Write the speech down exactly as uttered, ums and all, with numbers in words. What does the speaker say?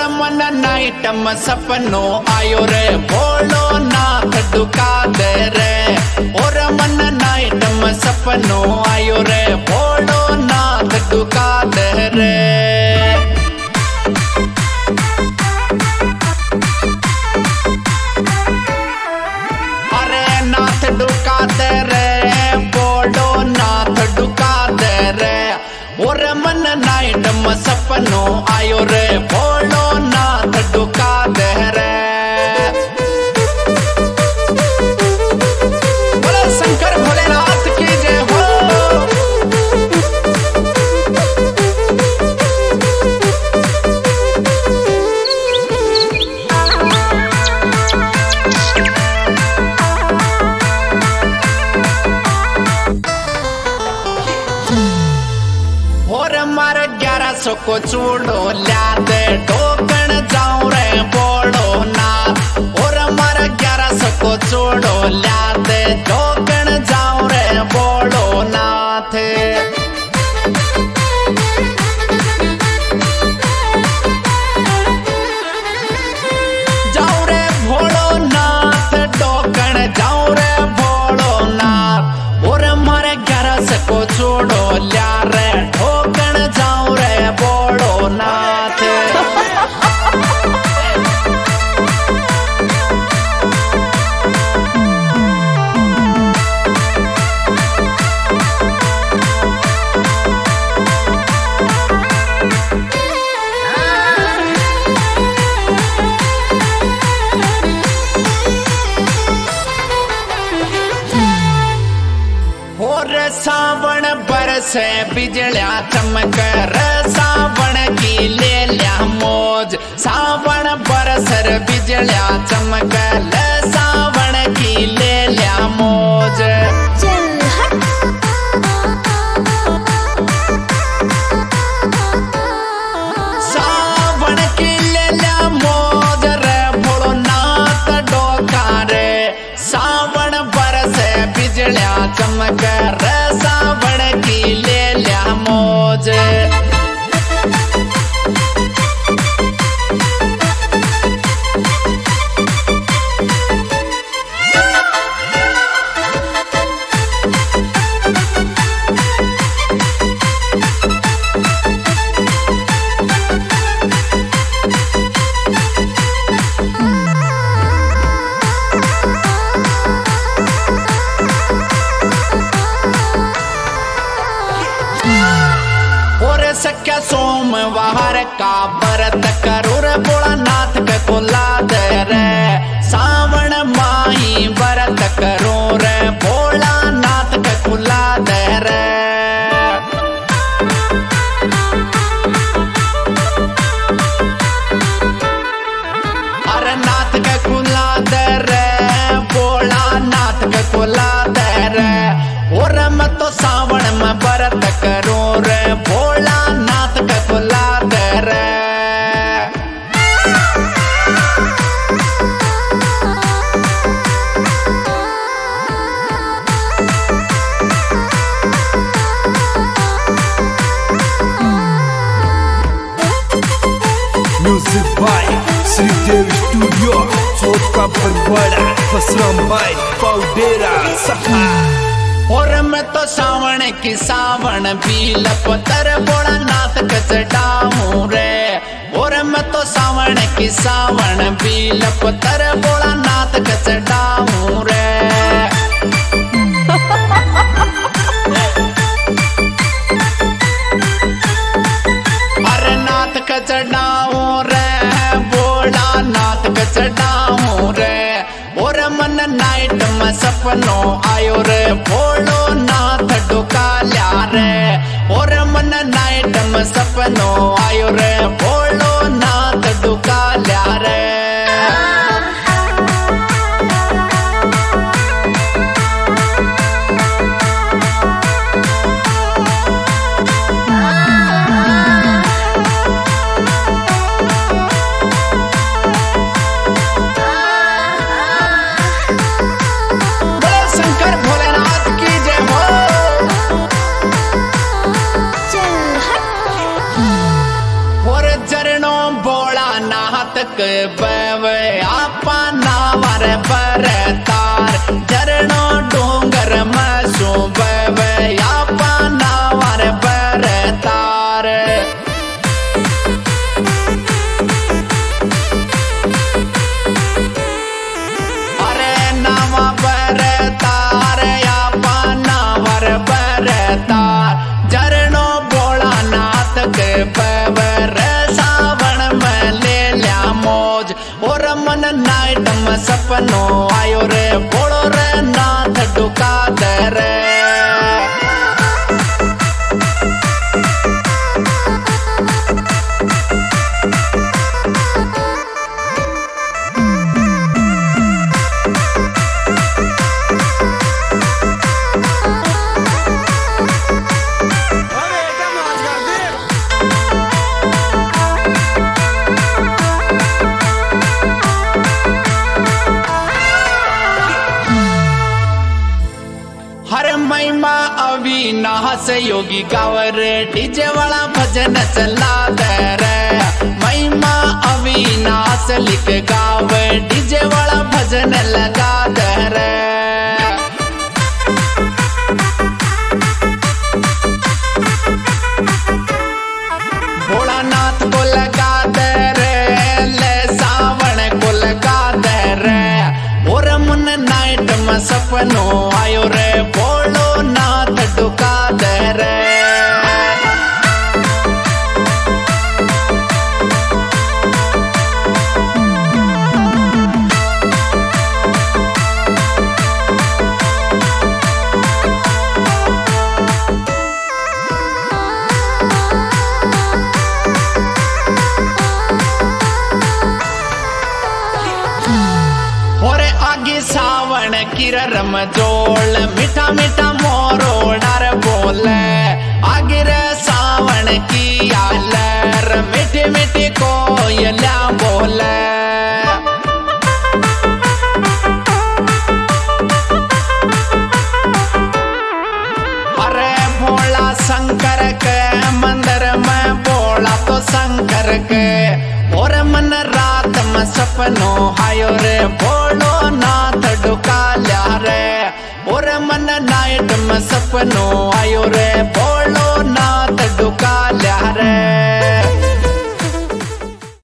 मन नाइट में सपनो आयो रे बोलो नाथ दुका दे रे। और मन नाइट में सपनो आयो रे बोलो नाथ दुका दे रे। अरे नाथ दुका दे रे बोलो नाथ दुका दे रे। और मन नाइट में सपनो आयो रे बोलो नाथ दुका दे रे। बोलो शंकर भोलेनाथ की जय हो। और मार ग्यारह सौ को चूड़ो ला दे ढोकण जाऊं रे बोलो नाथ। और मार ग्यारह सौ को चूड़ो ला दे ढोकण जाऊं रे बोलो नाथ। जाऊं रे भोलो नाथ ढोकण जाऊं रे भोलो नाथ। और मारे ग्यारह सौ को चूड़ो ला रे ढोकण जाऊं रे बोलो नाथ। और सावन बरसे बिजलियां चमक रे सावन की ले लिया मौज। सावन बरसर बिजलियां चमक ले सावन की ले लिया मौज। सावन की ले लिया मौज रे भोलो नाथ डोका रे। सावन बरसे बिजलियां चमक रे सावन की ले लिया मौज। सख्या सोमवार का व्रत करो रे भोला नाथ के कोला दे रे। सावन माही व्रत करो रे भोला नाथ के कोला दे रे। अरे नाथ के कोला दे रे भोला नाथ के कोला दे रे। और मैं तो सावन में व्रत करो रे भोला नाथ का कोला दे रे। Music by Shridev studio Chauth ka Barwara Basram भाई पाउडेरा सहा। और मैं तो सावन की सावन भी लपतर भोला नाथ के चढ़ाऊं रे। और मैं तो सावन की सावन भी लपतर भोला नाथ के चढ़ाऊं रे। अरे नाथ के चढ़ाऊं रे भोला नाथ के चढ़ाऊं रे। और मन नाइट में सपनो आयो रे बोलो नाथ डुका ल्या रे। और मन नाइट में सपनो आयो रे बोलो नाथ डुका ल्या रे। शंकर भोलेनाथ की जय हो। और चरणों नाथ के बेवे आपा नावर पर तार झरणो डोंगर में सो बेवे आपा नावर पर तार। अरे नावा पर तार आपा नावर पर तार झरणो भोला नाथ के बेवे सावन में ले लिया मौज और मन नाइट में सपनो आयो रे बोलो रे नाथ डुका दे रे। हर महिमा अविनाश योगी गावर डीजे वाला भजन चला दे रे। महिमा अविनाश लिख गावे डीजे वाला भजन लगा दे रे। भोलानाथ को लगा दे रे ले सावन को लगा दे रे और मन नाइट में सपनो आयो रे बोलो नाथ डुका दे रे। आगे सावन किरम जोड़ मीठा मीठा मोरो डर बोले आगे रे सावन की आलर मीठी मीठी कोयला बोले। अरे भोला शंकर के मंदिर में बोला तो शंकर के और मन रात में सपनो आयो रे बोलो नाथ डुका लिया रे और मन नाइट में सपनो आयो रे बोलो